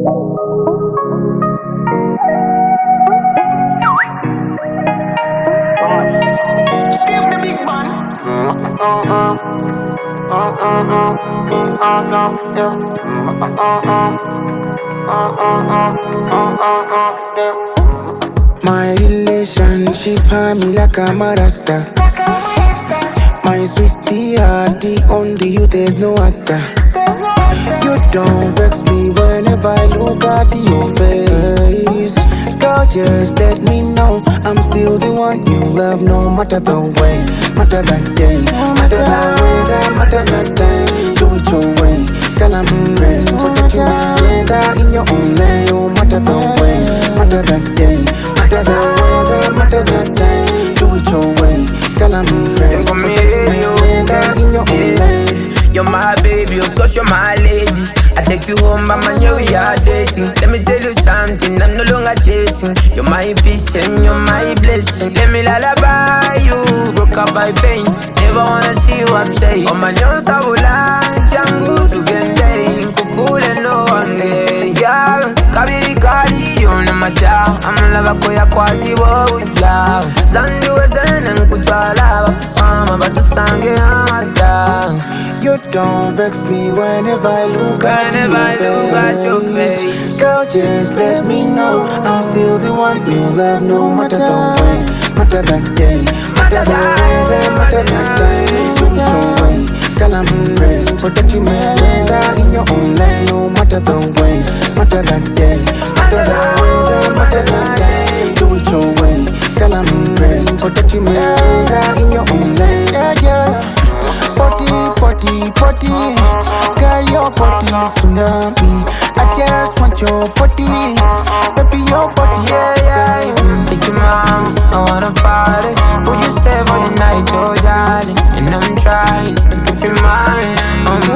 Step the big man. My relationship had me like a marasta. My sweetie hearty, only you, there's no other. You don't vex me whenever I look at your face. Girl, just let me know I'm still the one you love, no matter the way, matter that day, matter that way, matter that time. Do it your way, girl, I'm impressed. Protect you, my weather in your own lane, no matter the way, matter that day, matter that way, matter that time. Do it your way, girl, I'm impressed. Protect you, my weather in your own lane. You're my baby, of course you're my lady. I take you home, but man, yeah, we are dating. Let me tell you something, I'm no longer chasing. You're my peace and you're my blessing. Let me lullaby you, broke up by pain. Never wanna see you upset. Oh my Jones, I will lunch and go to get day. Fool and no one day, yeah. Kabiri kari, you're not my child. I'm a lover, koya kwati wo uja. Zandu wazena nkutwala, wakufama, batu sange amata. You don't vex me whenever I look at your face. Girl, just let me know I'm still the one you love, no matter the way, matter that day, matter the way, matter that time. Do it your way, girl, I'm impressed. Protect you, my weather in your own lane, no matter the way, matter that day, matter the way, matter that time. Do it your way, girl, I'm impressed. Protect you, my weather in your own lane. Yeah, yeah. Potty, girl, your body tsunami. I just want your body, baby, your body. Yeah, yeah. Pick your mom, I wanna party. Would you stay for the night, oh darling? And I'm trying to keep your mind.